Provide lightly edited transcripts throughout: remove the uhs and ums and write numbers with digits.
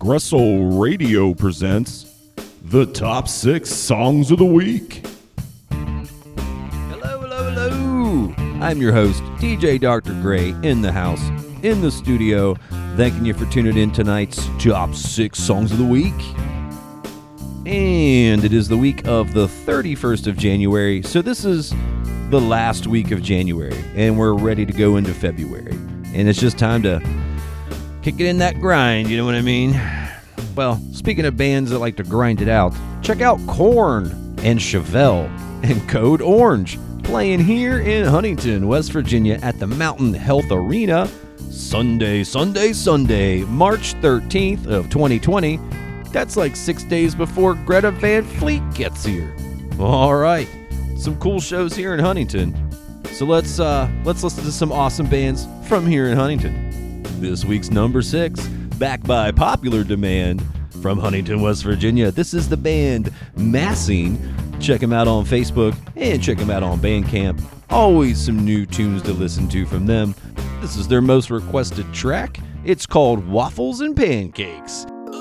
Progresso Radio presents the top 6 songs of the week. Hello, hello, hello. I'm your host, DJ Dr. Gray, in the house, in the studio, thanking you for tuning in tonight's top 6 songs of the week. And it is the week of the 31st of January, so this is the last week of January, and we're ready to go into February. And it's just time to kick it in that grind, you know what I mean? Well, speaking of bands that like to grind it out, check out Korn and Chevelle and Code Orange playing here in Huntington, West Virginia at the Mountain Health Arena Sunday, March 13th of 2020. That's like 6 days before Greta Van Fleet gets here. All right, some cool shows here in Huntington. So let's listen to some awesome bands from here in Huntington. This week's number 6, back by popular demand from Huntington, West Virginia. This is the band Massing. Check them out on Facebook and check them out on Bandcamp. Always some new tunes to listen to from them. This is their most requested track. It's called Waffles and Pancakes.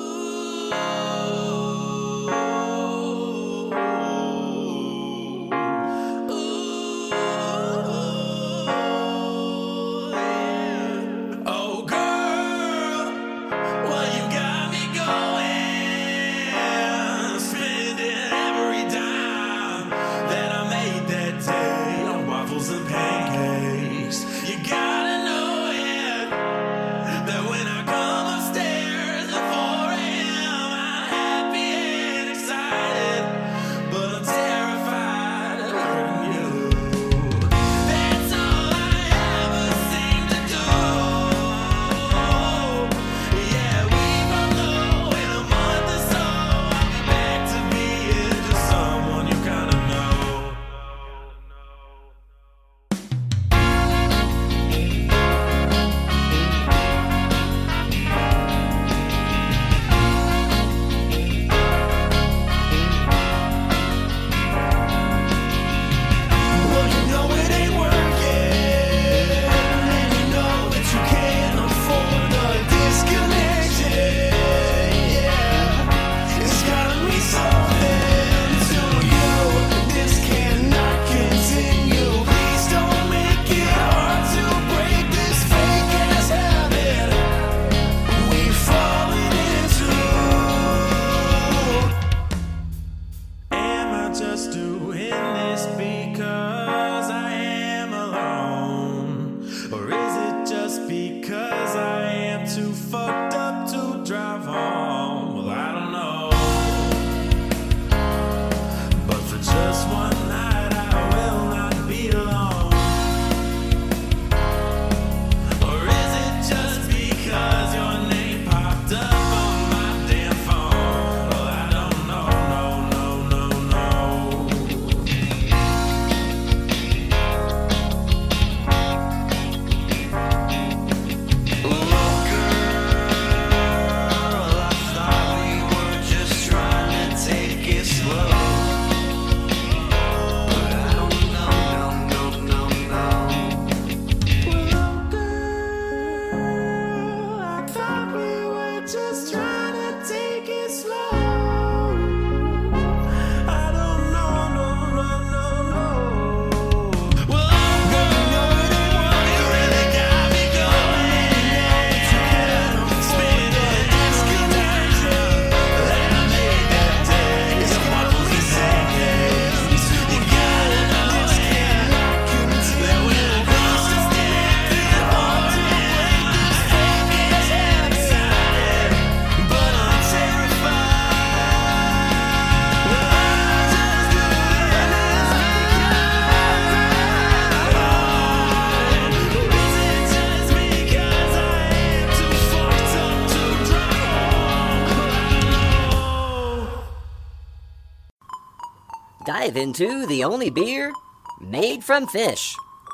Dive into the only beer made from fish.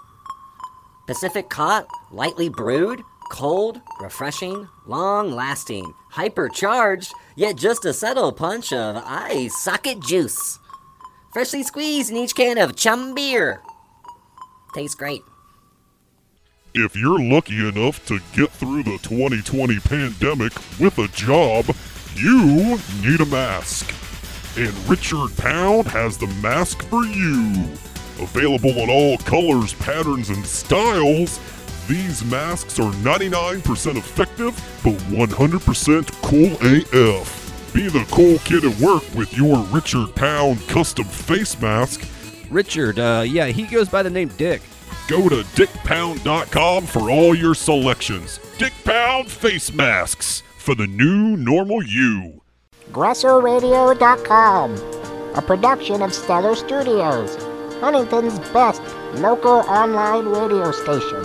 Pacific caught, lightly brewed, cold, refreshing, long-lasting, hypercharged, yet just a subtle punch of eye socket juice. Freshly squeezed in each can of chum beer. Tastes great. If you're lucky enough to get through the 2020 pandemic with a job, you need a mask. And Richard Pound has the mask for you. Available in all colors, patterns, and styles, these masks are 99% effective, but 100% cool AF. Be the cool kid at work with your Richard Pound custom face mask. Richard, he goes by the name Dick. Go to dickpound.com for all your selections. Dick Pound face masks for the new normal you. GrossoRadio.com, a production of Stellar Studios, Huntington's best local online radio station.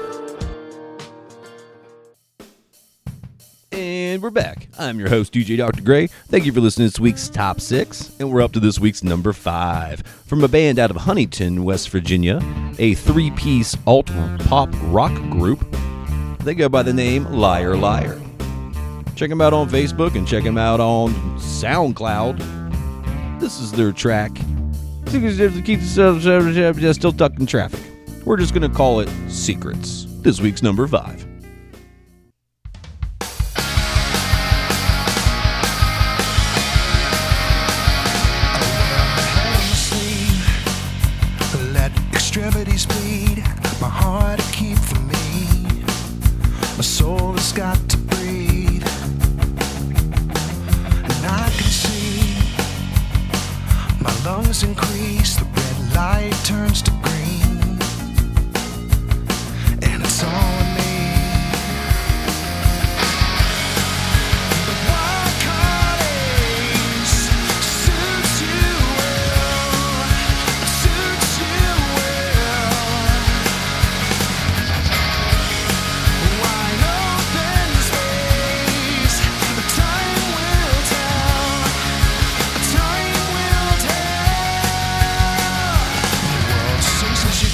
And we're back. I'm your host, DJ Dr. Gray. Thank you for listening to this week's Top 6, and we're up to this week's number 5. From a band out of Huntington, West Virginia, a 3-piece alt-pop rock group. They go by the name Liar Liar. Check them out on Facebook and check them out on SoundCloud. This is their track. Still stuck in traffic. We're just going to call it Secrets. This week's number 5. Extremities bleed, my heart to keep for me. My soul has got to breathe, and I can see my lungs increase. The red light turns to green, and it's all I need. The wild card ace suits you well, suits you well. Wide open space, time will tell, time will tell. The world sinks as you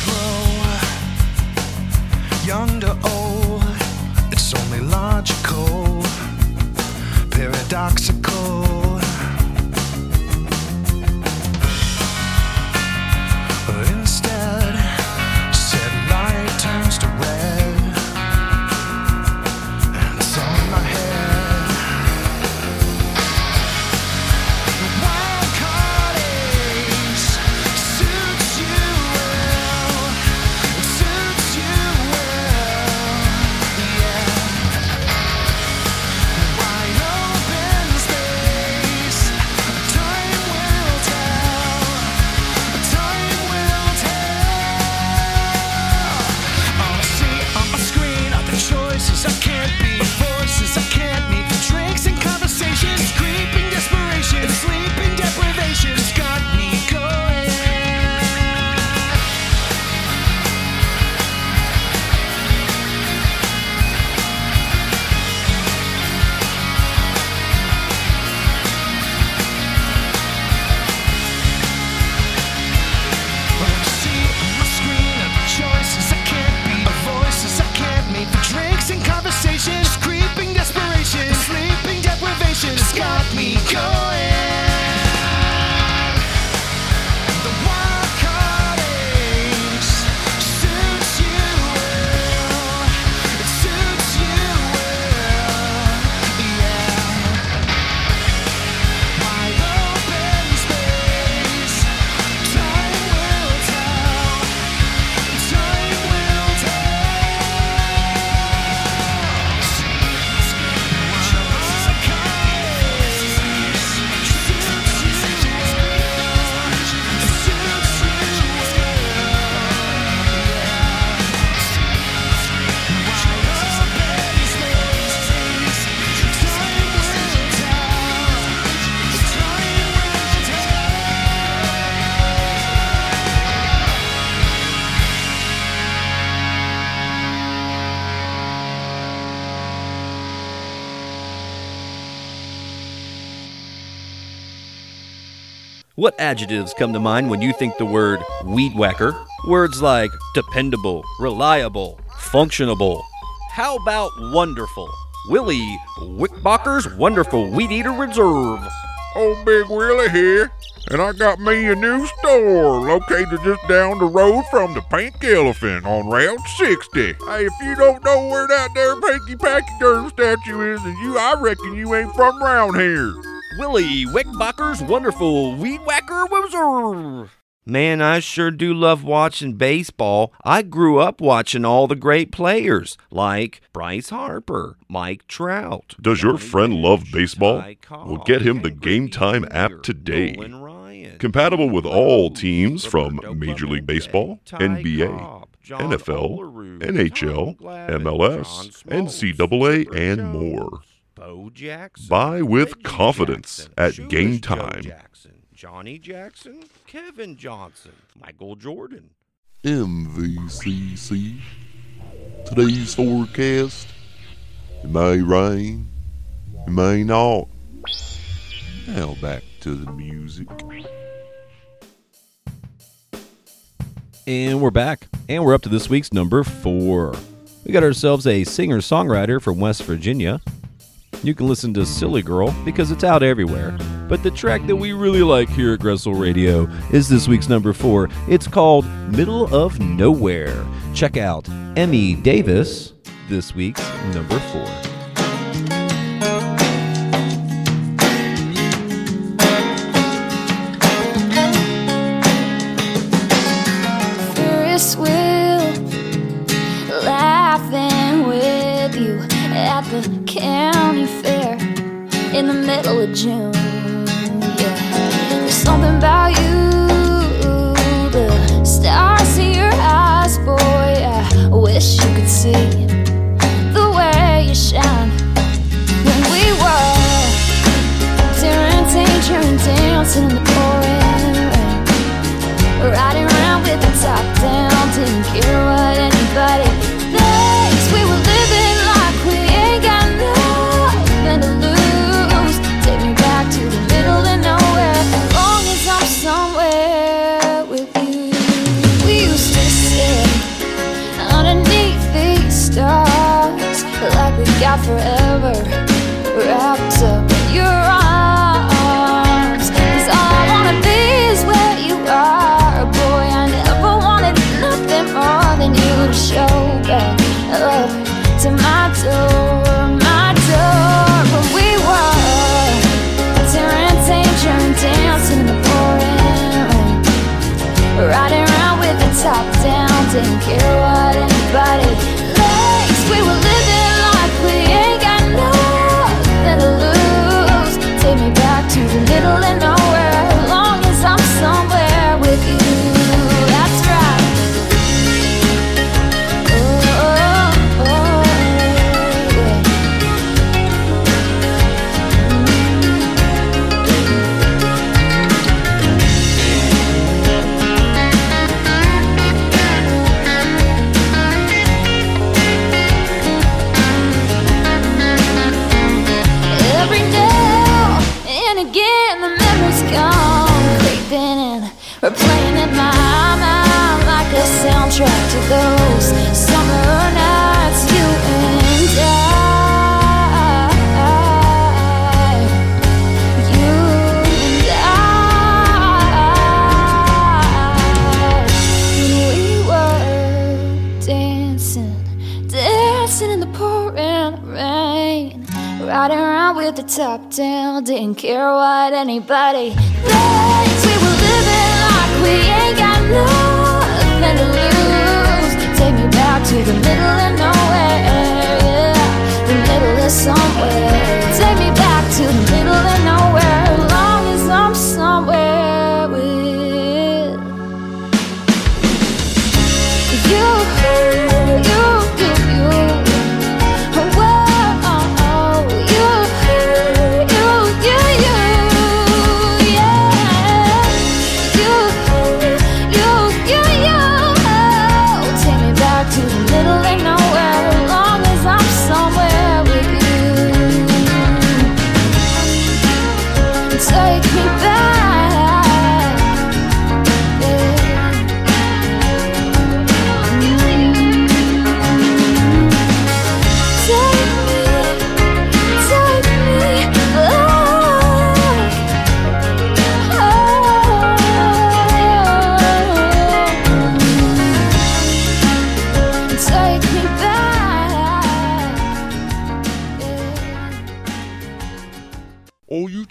grow, young to old, it's only logical, paradoxical. But instead, said light turns to red, and it's all in my head. The wild card ace suits you well, it suits you well, yeah. Wide open space, time will tell, time will tell. All I see on my screen are the choices I can't be, the voices I can't meet, the drinks and conversations, creeping desperation, and sleeping deprivation has got me going. What I see on my screen are the choices I can't be, the voices I can't meet, the drinks and conversations, creeping desperation, and sleeping deprivation has got me going. The wild card ace suits you well, it suits you well, yeah. Wide open space, time will tell, time will tell. Wild card ace suits you well, it suits you What adjectives come to mind when you think the word weed whacker? Words like dependable, reliable, functionable. How about wonderful? Willie Wickbocker's Wonderful Weed Eater Reserve. Old Big Willie here, and I got me a new store located just down the road from the Pink Elephant on Route 60. Hey, if you don't know where that there Pinky Pachyderm statue is, then I reckon you ain't from around here. Willie Wickbacker's wonderful weed whacker wizard. Man, I sure do love watching baseball. I grew up watching all the great players, like Bryce Harper, Mike Trout. Does your friend love baseball? Well, get him the Game Time app today. Compatible with all teams from Major League Baseball, NBA, NFL, NHL, MLS, NCAA, and more. Buy with confidence at Game Time. Johnny Jackson, Kevin Johnson, Michael Jordan. MVCC. Today's forecast. It may rain. It may not. Now back to the music. And we're back. And we're up to this week's number 4. We got ourselves a singer-songwriter from West Virginia. You can listen to Silly Girl because it's out everywhere. But the track that we really like here at Gressel Radio is this week's number 4. It's called Middle of Nowhere. Check out Emmy Davis, this week's number 4. Ferris wheel, laughing with you at the county fair in the middle of June. Yeah, there's something about you, the stars in your eyes, boy. I wish you could see the way you shine. When we were tearing danger and dancing in the pouring rain, riding around with the top down, didn't care what anybody thinks. We were living like we ain't got nothing to lose. Take me back to the middle of nowhere, as long as I'm somewhere with you. We used to sit underneath these stars like we got forever wrapped up in your arms. 'Cause all I wanna be is where you are, boy. I never wanted nothing more than you to show back up to my door, my door. When we were tearing danger and dancing in the pouring rain, riding around with the top down, didn't care what anybody thinks. We were living like we ain't got nothing to lose. Take me back to the middle of nowhere, as long as I'm somewhere with you. That's right. Oh, oh, oh, yeah. Every now and again the memories come creeping in, replaying in my mind like a soundtrack to those summer nights, you and I. You and I. We were dancing, dancing in the pouring rain, riding around with the top down, didn't care what anybody thinks. We were living like we ain't got nothing to lose. Take me back to the middle of nowhere, yeah, the middle of somewhere. Take me back to the middle of nowhere, as long as I'm somewhere with you. Take me back to the middle of nowhere.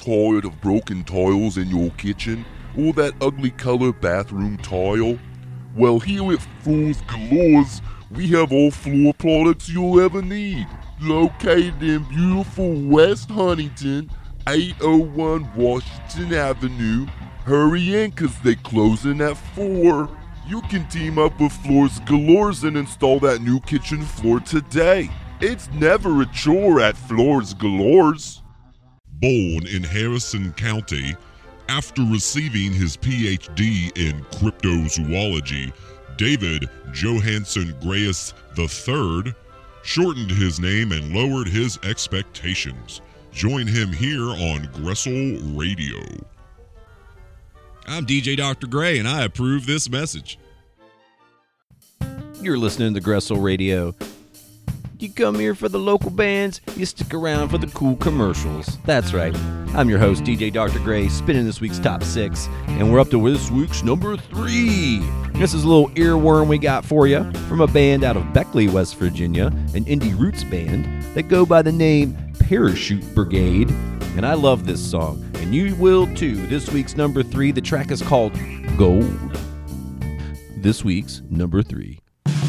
tired of broken tiles in your kitchen or that ugly color bathroom tile? Well, here at Floors Galores, we have all floor products you'll ever need. Located in beautiful West Huntington, 801 Washington Avenue. Hurry in, cause they closing at 4. You can team up with Floors Galores and install that new kitchen floor today. It's never a chore at Floors Galores. Born in Harrison County, after receiving his PhD in cryptozoology, David Johansen Grayus III shortened his name and lowered his expectations. Join him here on Gressel Radio. I'm DJ Dr. Gray, and I approve this message. You're listening to Gressel Radio. You come here for the local bands, you stick around for the cool commercials. That's right. I'm your host, DJ Dr. Gray, spinning this week's top 6, and we're up to this week's number 3. This is a little earworm we got for you from a band out of Beckley, West Virginia, an indie roots band that go by the name Parachute Brigade. And I love this song, and you will too. This week's number 3, the track is called Gold. This week's number 3.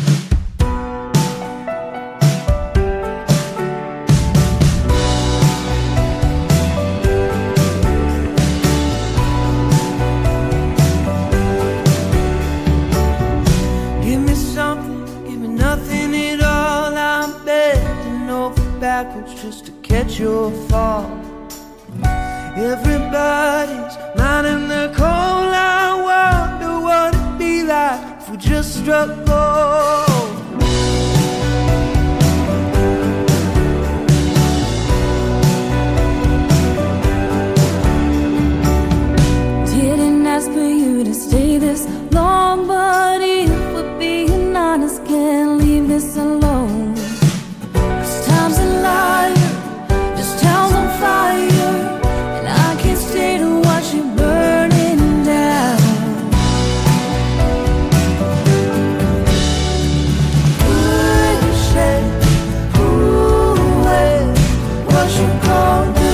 Just to catch your fall. Everybody's minding their call. I wonder what it'd be like if we just struck gold. Didn't ask for you to stay this long, but if we're being honest, can't leave this alone. Time's a liar, this town's on fire, and I can't stay to watch it burning down. What you gonna do?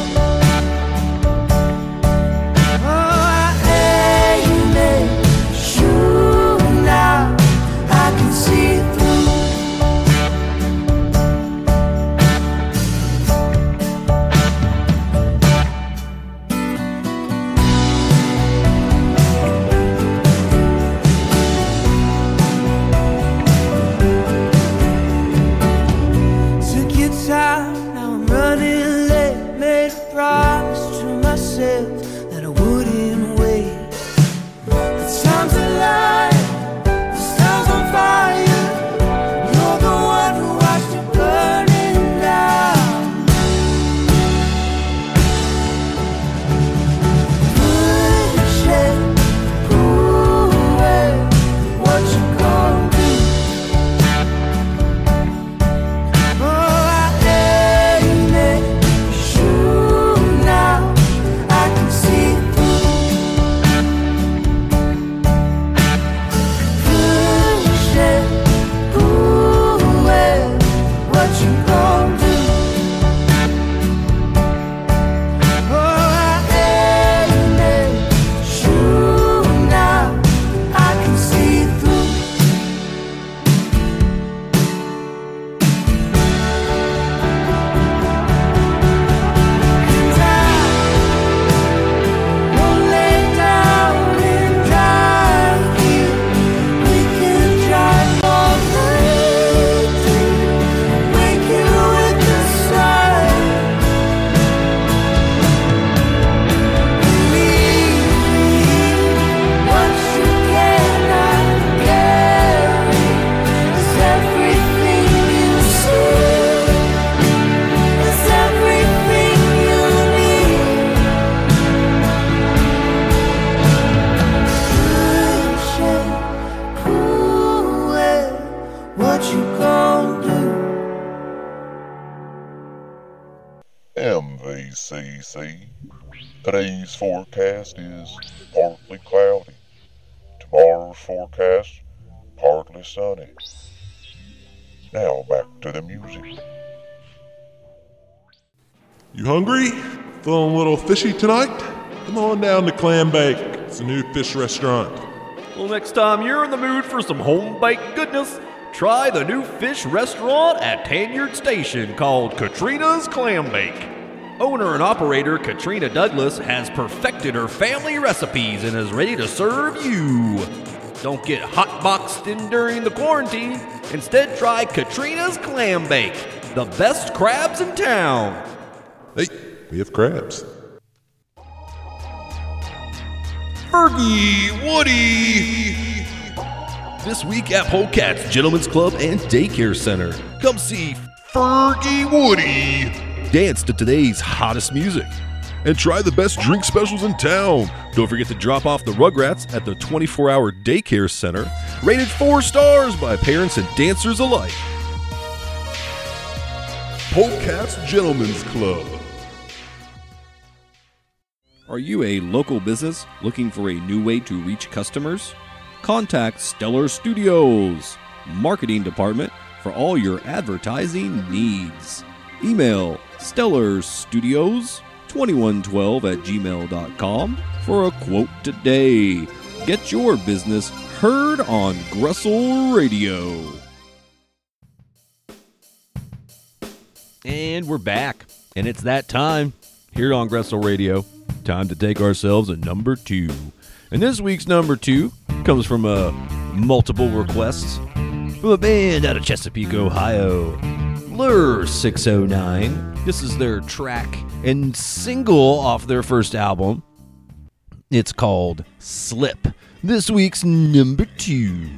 Oh, I aim it, shoot now, I can see through. That I wouldn't wait. The time's a lie, the stars on fire. You're the one who watched it burning down. Push it away. What you gonna do? Oh, I aim it, shoot now. MVCC. Today's forecast is partly cloudy. Tomorrow's forecast, partly sunny. Now back to the music. You hungry? Feeling a little fishy tonight? Come on down to Clam Bake. It's a new fish restaurant. Well, next time you're in the mood for some home-baked goodness, try the new fish restaurant at Tanyard Station called Katrina's Clam Bake. Owner and operator Katrina Douglas has perfected her family recipes and is ready to serve you. Don't get hotboxed in during the quarantine. Instead, try Katrina's Clam Bake, the best crabs in town. Hey, we have crabs. Fergie, Woody. This week at Polecats Gentlemen's Club and Daycare Center, come see Fergie Woody dance to today's hottest music. And try the best drink specials in town. Don't forget to drop off the Rugrats at the 24-hour Daycare Center, rated 4 stars by parents and dancers alike. Polecats Gentlemen's Club. Are you a local business looking for a new way to reach customers? Contact Stellar Studios, marketing department for all your advertising needs. Email stellarstudios2112@gmail.com for a quote today. Get your business heard on Gressel Radio. And we're back. And it's that time here on Gressel Radio. Time to take ourselves a number 2. And this week's number 2 comes from multiple requests from a band out of Chesapeake, Ohio. Lure 609. This is their track and single off their first album. It's called Slip. This week's number 2.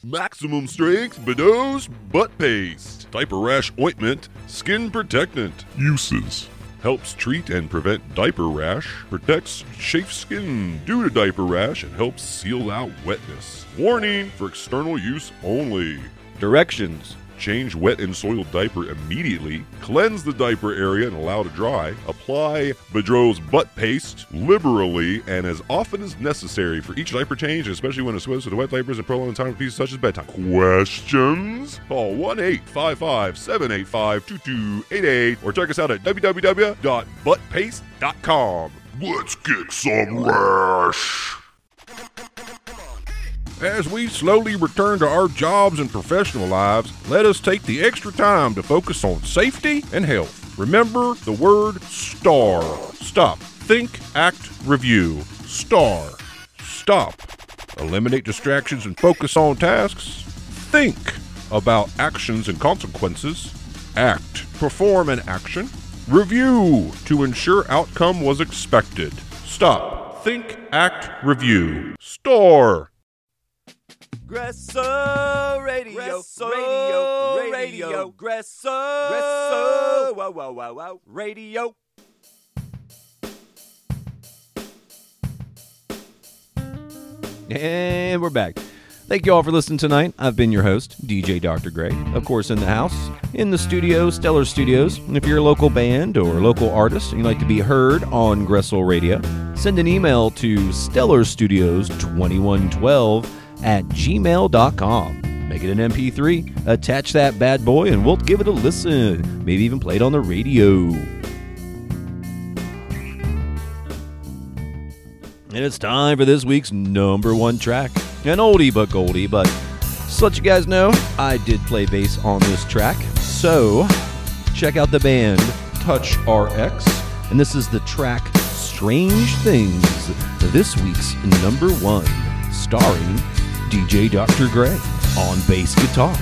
Maximum strength Bedeau's butt paste. Diaper rash ointment, skin protectant. Uses. Helps treat and prevent diaper rash, protects chafed skin due to diaper rash, and helps seal out wetness. Warning, for external use only. Directions. Change wet and soiled diaper immediately. Cleanse the diaper area and allow to dry. Apply Bedeau's butt paste liberally and as often as necessary for each diaper change, especially when it's exposed to the wet diapers and prolonged time of pieces such as bedtime. Questions? Call 1-855-785-2288 or check us out at www.buttpaste.com. Let's kick some rash. As we slowly return to our jobs and professional lives, let us take the extra time to focus on safety and health. Remember the word STAR. Stop. Think, act, review. STAR. Stop. Eliminate distractions and focus on tasks. Think about actions and consequences. Act. Perform an action. Review to ensure outcome was expected. Stop. Think, act, review. STAR. Gresso Radio, Radio, Gresso, wow, Radio. And we're back. Thank you all for listening tonight. I've been your host, DJ Dr. Gray. Of course, in the house, in the studio, Stellar Studios. And if you're a local band or local artist and you'd like to be heard on Gressel Radio, send an email to stellarstudios2112@gmail.com. Make it an MP3, attach that bad boy, and we'll give it a listen. Maybe even play it on the radio. And it's time for this week's number one track. An oldie but goldie, but just to let you guys know, I did play bass on this track. So, check out the band Touch RX, and this is the track Strange Things, this week's number one, starring DJ Dr. Gray on bass guitar.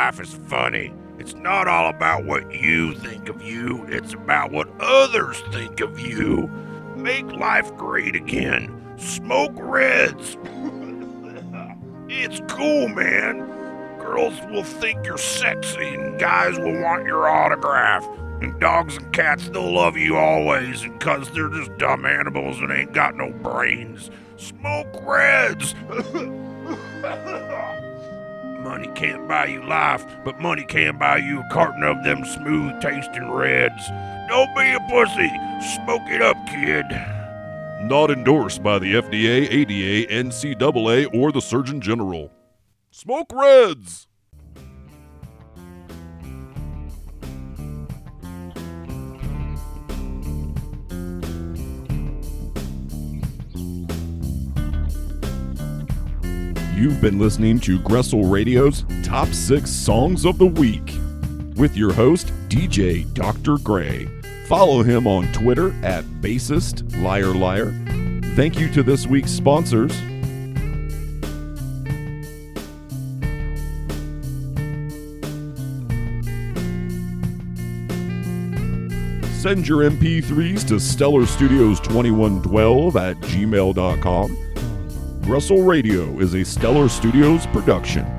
life is funny. It's not all about what you think of you, it's about what others think of you. Make life great again. Smoke Reds. It's cool, man. Girls will think you're sexy, and guys will want your autograph. And dogs and cats, they'll love you always, and 'cause they're just dumb animals and ain't got no brains. Smoke Reds. Money can't buy you life, but money can buy you a carton of them smooth-tasting Reds. Don't be a pussy. Smoke it up, kid. Not endorsed by the FDA, ADA, NCAA, or the Surgeon General. Smoke Reds! You've been listening to Gressel Radio's Top 6 Songs of the Week with your host, DJ Dr. Gray. Follow him on Twitter at BassistLiarLiar. Thank you to this week's sponsors. Send your MP3s to StellarStudios2112 at gmail.com. Gressel Radio is a Stellar Studios production.